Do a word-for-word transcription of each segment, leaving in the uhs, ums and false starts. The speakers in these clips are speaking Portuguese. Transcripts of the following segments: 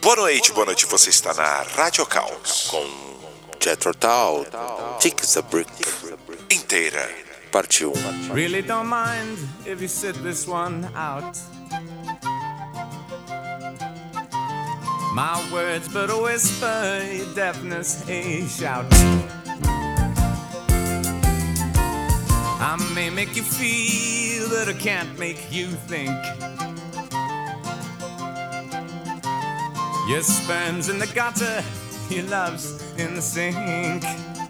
Boa noite, boa noite, você está na Rádio Caos com Jethro Tull, Tick the Brick inteira, parte um. Really don't mind if you sit this one out. My words but a whisper, your deafness a shout. I may make you feel, but I can't make you think. Your sperm's in the gutter, your love's in the sink.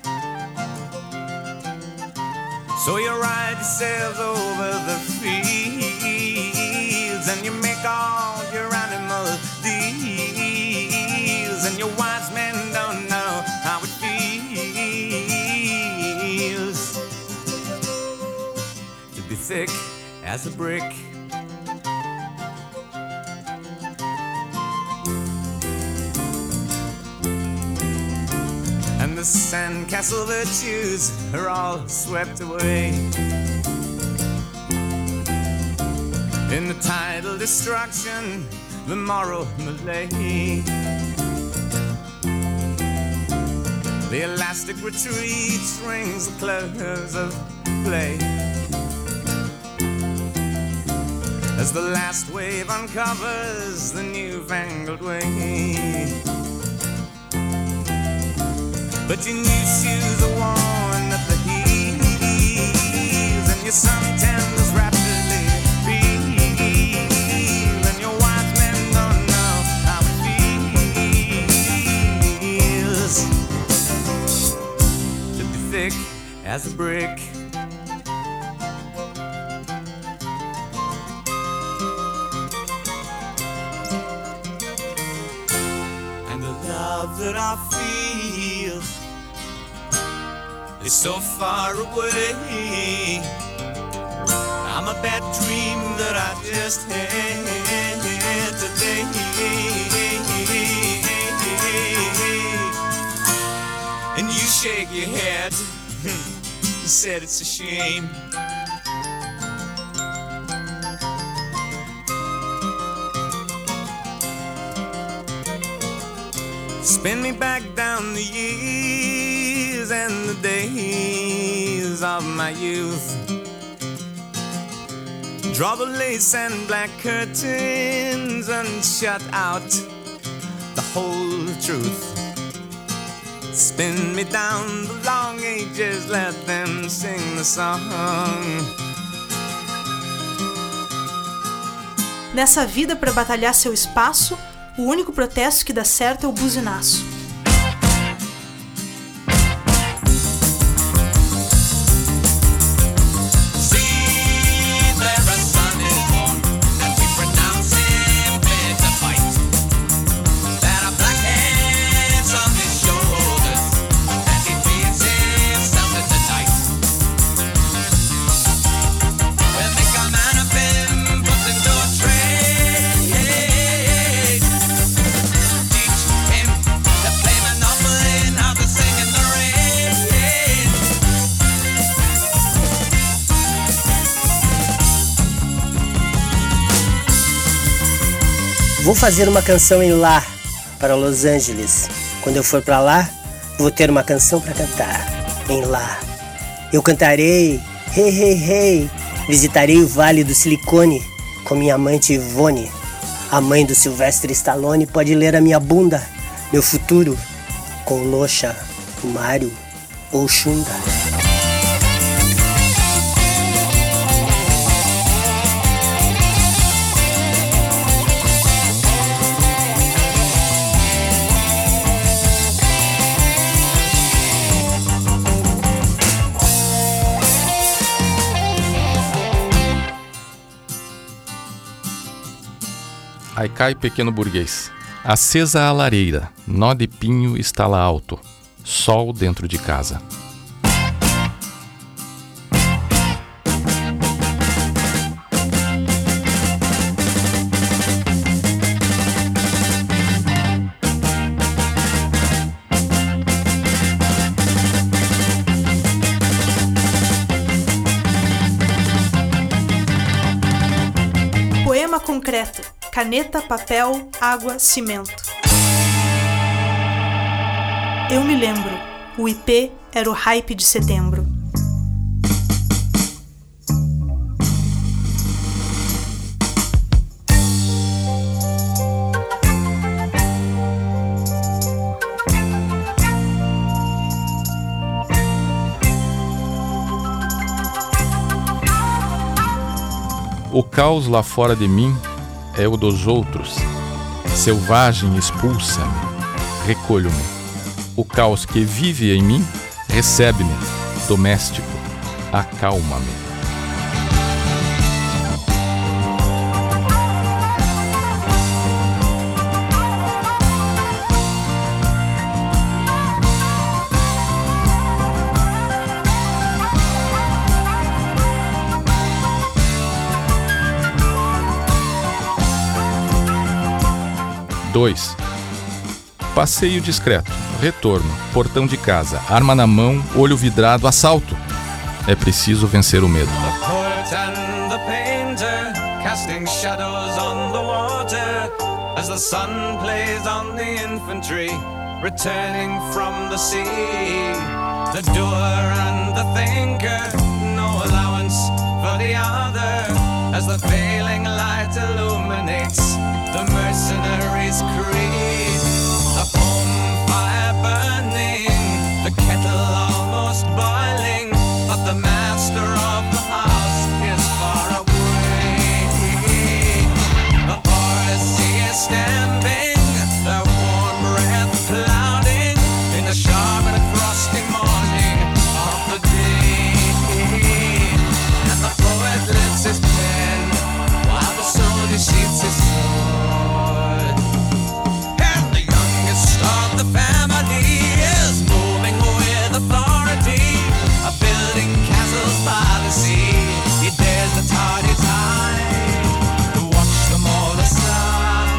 So you ride yourselves over the fields, and you make all your animal deals, and your wise men don't know how it feels to be thick as a brick. And the sandcastle virtues are all swept away in the tidal destruction, the moral malaise. The elastic retreat rings the close of play as the last wave uncovers the newfangled way. But your new shoes are worn at the heels, and your suntans rapidly peel, and your wise men don't know how it feels to be thick as a brick. And the love that I feel is so far away. I'm a bad dream that I just had today. And you shake your head, you said it's a shame. Spin me back down the years and the days of my youth. Draw the lace and black curtains and shut out the whole truth. Spin me down the long ages, let them sing the song. Nessa vida, para batalhar seu espaço, o único protesto que dá certo é o buzinaço. Vou fazer uma canção em lá, para Los Angeles. Quando eu for para lá, vou ter uma canção para cantar, em lá. Eu cantarei, hey, hey, hey. Visitarei o Vale do Silicone com minha amante Ivone. A mãe do Sylvester Stallone pode ler a minha bunda, meu futuro, com Locha, Mário ou Xunda. Aí cai pequeno burguês. Acesa a lareira, nó de pinho estala alto, sol dentro de casa. Poema concreto. Caneta, papel, água, cimento. Eu me lembro, o I P era o hype de setembro. O caos lá fora de mim é o dos outros. Selvagem expulsa-me, recolho-me. O caos que vive em mim recebe-me, doméstico, acalma-me. dois. Passeio discreto, retorno, portão de casa, arma na mão, olho vidrado, assalto. É preciso vencer o medo. The poet and the painter casting shadows on the water as the sun plays on the infantry returning from the sea. The doer and the thinker, no allowance for the other as the failing light illuminates the mercenary's creed. The home fire burning, the kettle almost boiling, but the master of the house is far away. The horse he is stamping, their warm breath clouding in the sharp and frosty morning of the day. And the poet lifts his pen while the soldier sheathes his sword. And the youngest of the family is moving with authority, a building castles by the sea. He dares the tardy tide to watch them all aside.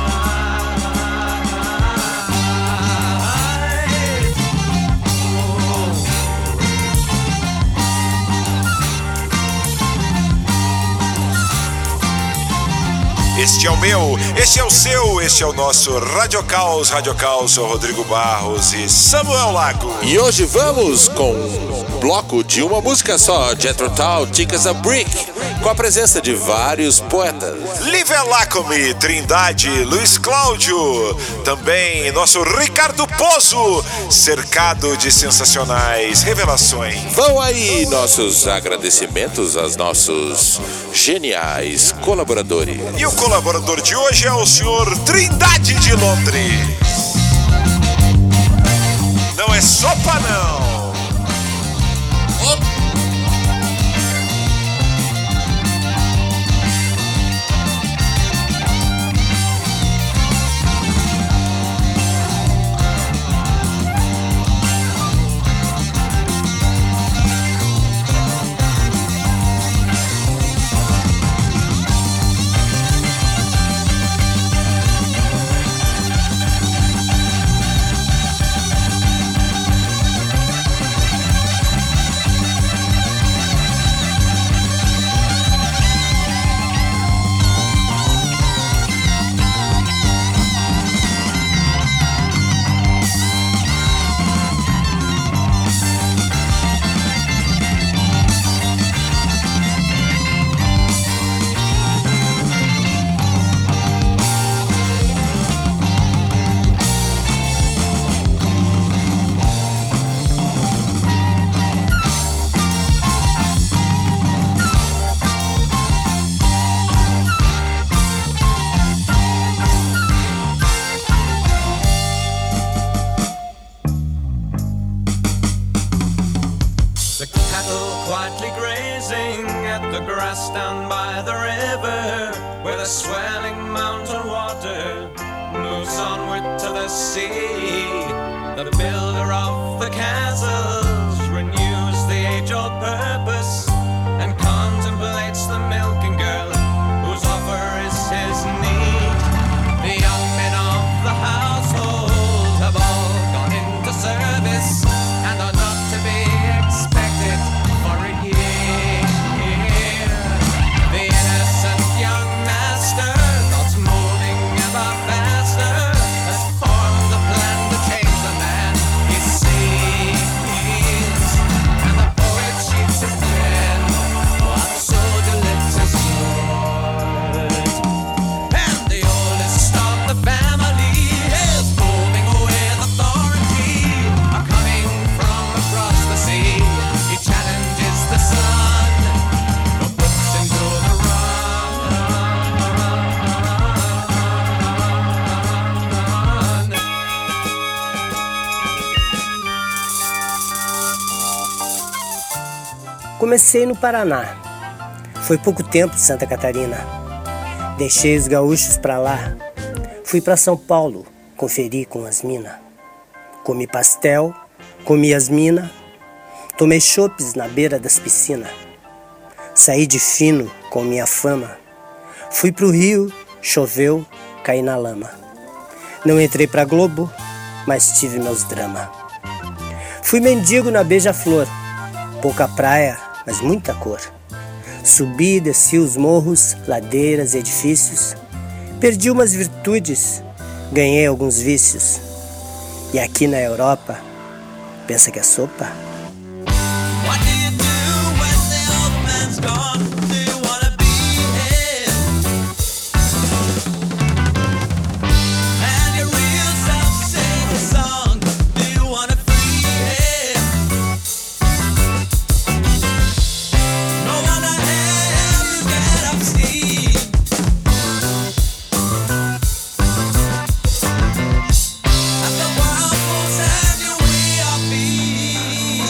Oh. Este é o meu, este é o seu, este é o nosso Radio Caos. Radio Caos, sou Rodrigo Barros e Samuel Lago. E hoje vamos com um bloco de uma música só, Jethro Tull, Thick as a Brick, com a presença de vários poetas. Livelacomi, Trindade, Luiz Cláudio, também nosso Ricardo Pozo, cercado de sensacionais revelações. Vão aí nossos agradecimentos aos nossos geniais colaboradores. E o colaborador de hoje é o senhor Trindade de Londres. Não é sopa, não. Faster has formed the plan to change the man. He's Comecei no Paraná. Foi pouco tempo de Santa Catarina. Deixei os gaúchos pra lá. Fui pra São Paulo, conferi com as minas. Comi pastel, comi as minas. Tomei chopes na beira das piscinas. Saí de fino com minha fama. Fui pro Rio, choveu, caí na lama. Não entrei pra Globo, mas tive meus drama. Fui mendigo na Beija-Flor. Pouca praia, mas muita cor. Subi e desci os morros, ladeiras e edifícios. Perdi umas virtudes, ganhei alguns vícios. E aqui na Europa, pensa que é sopa? What do you do when the old man's gone? Do you wanna be here? And your real self sing a song. Do you wanna free here? No one I have to get up steam. And the world will send you we are being.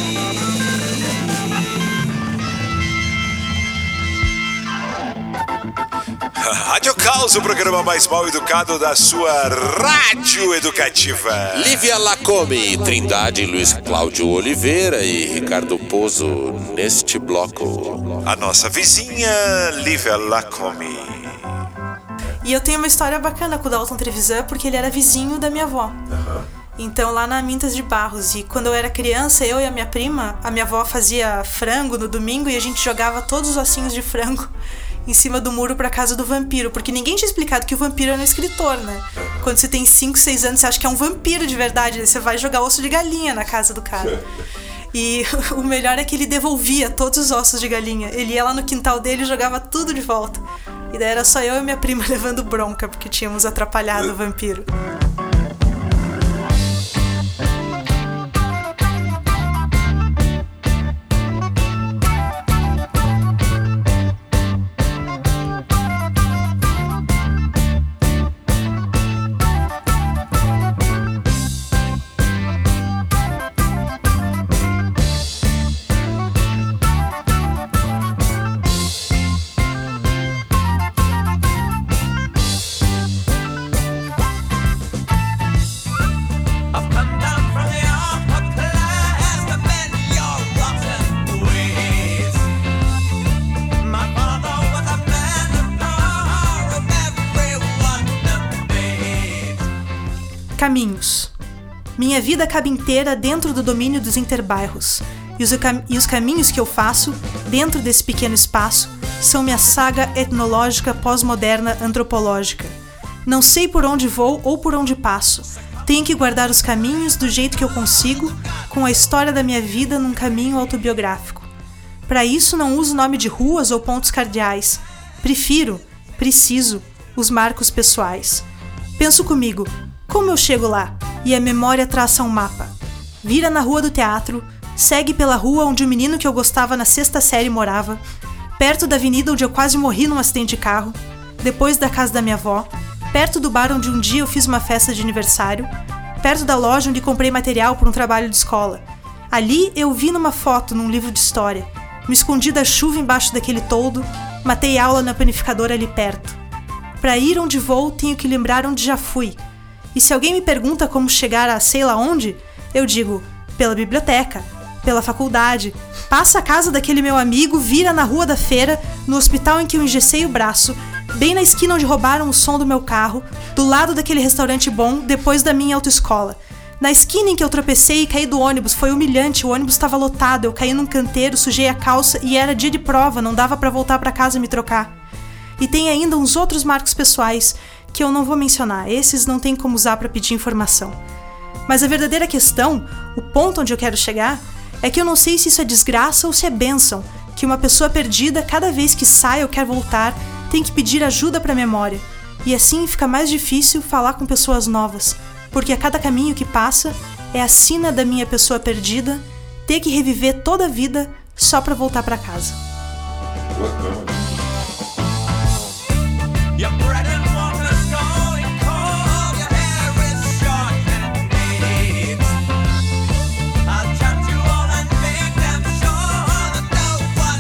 Rádio Caos, o programa mais mal educado da sua rádio educativa. Lívia Lacome, Trindade, Luiz Cláudio Oliveira e Ricardo Pozo neste bloco. A nossa vizinha, Lívia Lacome. E eu tenho uma história bacana com o Dalton Trevisan, porque ele era vizinho da minha avó. Então, lá na Mintas de Barros. E quando eu era criança, eu e a minha prima, a minha avó fazia frango no domingo e a gente jogava todos os ossinhos de frango em cima do muro pra casa do vampiro. Porque ninguém tinha explicado que o vampiro era um escritor, né? Quando você tem cinco, seis anos, você acha que é um vampiro de verdade. Aí você vai jogar osso de galinha na casa do cara. E o melhor é que ele devolvia todos os ossos de galinha. Ele ia lá no quintal dele e jogava tudo de volta. E daí era só eu e minha prima levando bronca, porque tínhamos atrapalhado o vampiro. I've come down from the upper class to bend your rotten ways. My father was a man of power of everyone that made. Caminhos. Minha vida cabe inteira dentro do domínio dos interbairros. E os, cam- e os caminhos que eu faço, dentro desse pequeno espaço, são minha saga etnológica pós-moderna antropológica. Não sei por onde vou ou por onde passo. Tenho que guardar os caminhos do jeito que eu consigo, com a história da minha vida num caminho autobiográfico. Para isso não uso nome de ruas ou pontos cardeais. Prefiro, preciso, os marcos pessoais. Penso comigo, como eu chego lá? E a memória traça um mapa. Vira na rua do teatro, segue pela rua onde o menino que eu gostava na sexta série morava, perto da avenida onde eu quase morri num acidente de carro, depois da casa da minha avó, perto do bar onde um dia eu fiz uma festa de aniversário, perto da loja onde comprei material para um trabalho de escola. Ali eu vi numa foto num livro de história, me escondi da chuva embaixo daquele toldo, matei aula na panificadora ali perto. Para ir onde vou, tenho que lembrar onde já fui. E se alguém me pergunta como chegar a sei lá onde, eu digo, pela biblioteca, pela faculdade, passa a casa daquele meu amigo, vira na rua da feira, no hospital em que eu engessei o braço, bem na esquina onde roubaram o som do meu carro, do lado daquele restaurante bom, depois da minha autoescola. Na esquina em que eu tropecei e caí do ônibus, foi humilhante, o ônibus estava lotado, eu caí num canteiro, sujei a calça e era dia de prova, não dava pra voltar pra casa e me trocar. E tem ainda uns outros marcos pessoais que eu não vou mencionar, esses não tem como usar pra pedir informação. Mas a verdadeira questão, o ponto onde eu quero chegar, é que eu não sei se isso é desgraça ou se é bênção, que uma pessoa perdida, cada vez que sai ou quer voltar, tem que pedir ajuda pra memória. E assim fica mais difícil falar com pessoas novas, porque a cada caminho que passa é a sina da minha pessoa perdida ter que reviver toda a vida só pra voltar pra casa. Your bread and water's going cold, your hair is short and neat. I'll chop you all and make them sure that no one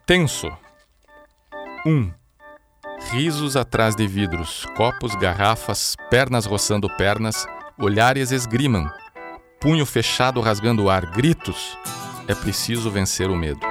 Tenso. um. Risos atrás de vidros, copos, garrafas, pernas roçando pernas, olhares esgrimam, punho fechado rasgando o ar, gritos. É preciso vencer o medo.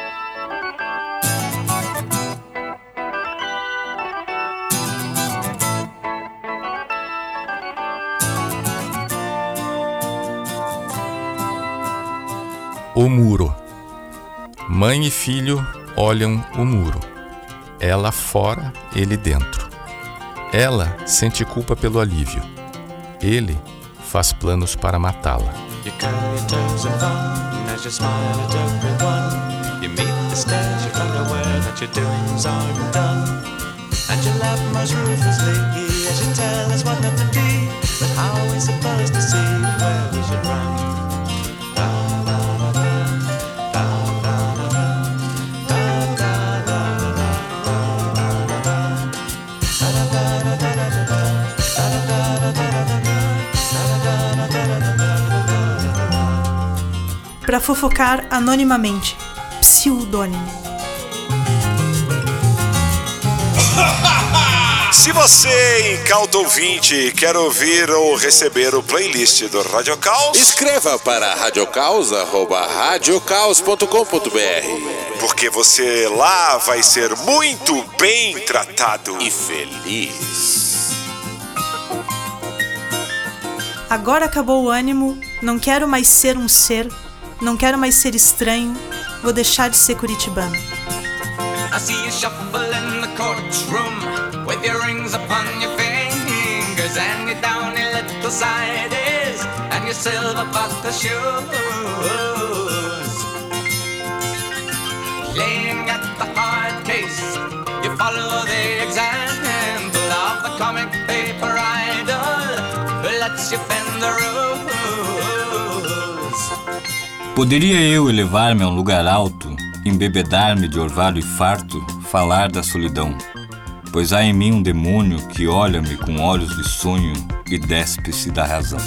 O muro. Mãe e filho olham o muro. Ela fora, ele dentro. Ela sente culpa pelo alívio. Ele faz planos para matá-la. You curl your toes in fun as you smile at everyone. You meet the stairs, you're unaware that your doings aren't done. And you laugh most ruthlessly as you tell us what not to be. But how are we supposed to see where we should run? Para fofocar anonimamente. Pseudônimo. Se você, incauto ouvinte, quer ouvir ou receber o playlist do Rádio Caos, Escreva para radiocaus arroba radiocaus ponto com ponto br. porque você lá vai ser muito bem tratado. E feliz. Agora acabou o ânimo, não quero mais ser um ser, não quero mais ser estranho, vou deixar de ser curitibano. I see you shuffle in the courtroom with your rings upon your fingers and your downy little sides and your silver buckle shoes. Laying at the hard case, you follow the example of the comic paper idol who lets you bend the rules. Poderia eu elevar-me a um lugar alto, embebedar-me de orvalho e farto, falar da solidão, pois há em mim um demônio que olha-me com olhos de sonho e despe-se da razão.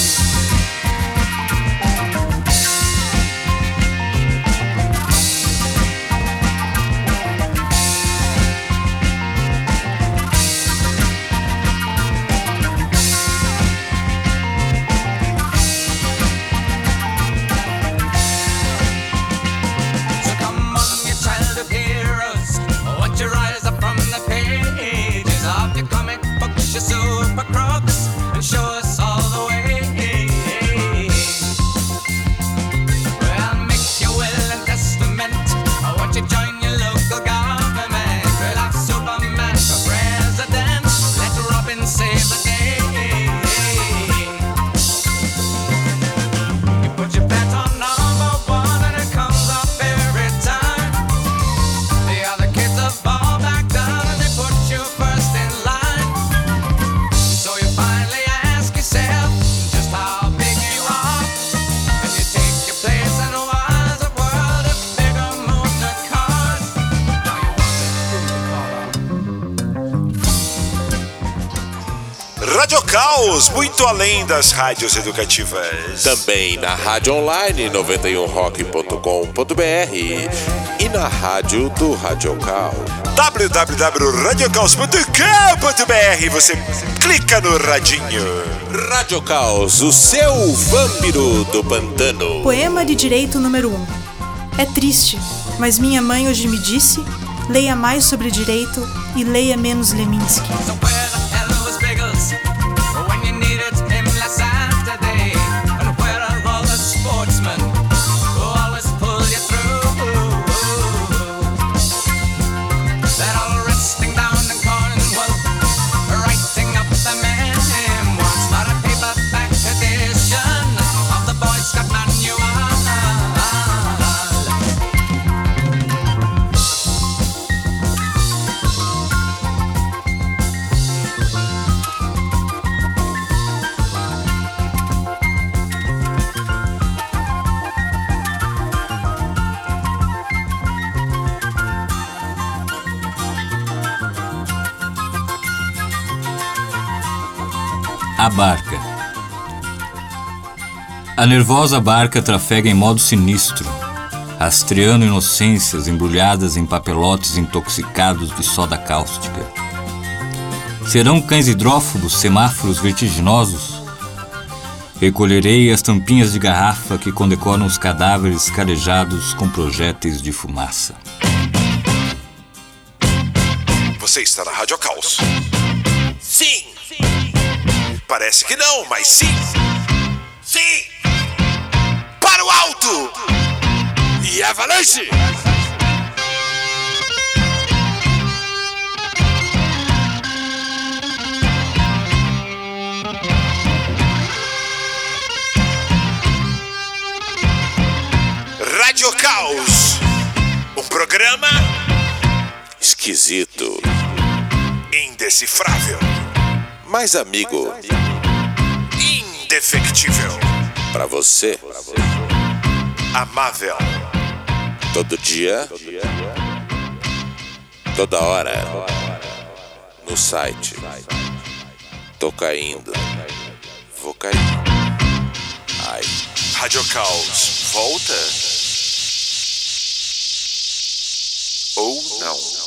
Rádio Caos, muito além das rádios educativas. Também na rádio online noventa e um rock ponto com ponto br e na rádio do Rádio Caos. w w w ponto radio caos ponto com ponto br. Você clica no radinho. Rádio Caos, o seu vampiro do pantano. Poema de direito número um. É triste, mas minha mãe hoje me disse: leia mais sobre direito e leia menos Leminski. So where the hell was Biggles when you needed him last Saturday? And where are all the sportsmen who always pull you through? They're all resting down in Cornwall, writing up the memoirs for a paperback edition of the Boy Scout Manual. A barca. A nervosa barca trafega em modo sinistro. rastreando inocências embrulhadas em papelotes intoxicados de soda cáustica. Serão cães hidrófobos, semáforos vertiginosos? Recolherei as tampinhas de garrafa que condecoram os cadáveres carejados com projéteis de fumaça. Você está na Rádio Caos. Sim! Parece que não, mas sim! Sim! Para o alto! E avalanche! Rádio Caos, um programa Esquisito, indecifrável, mas amigo, indefectível, pra você, amável, todo dia, toda hora, no site. Tô caindo, vou cair. Ai. Rádio Caos volta ou não?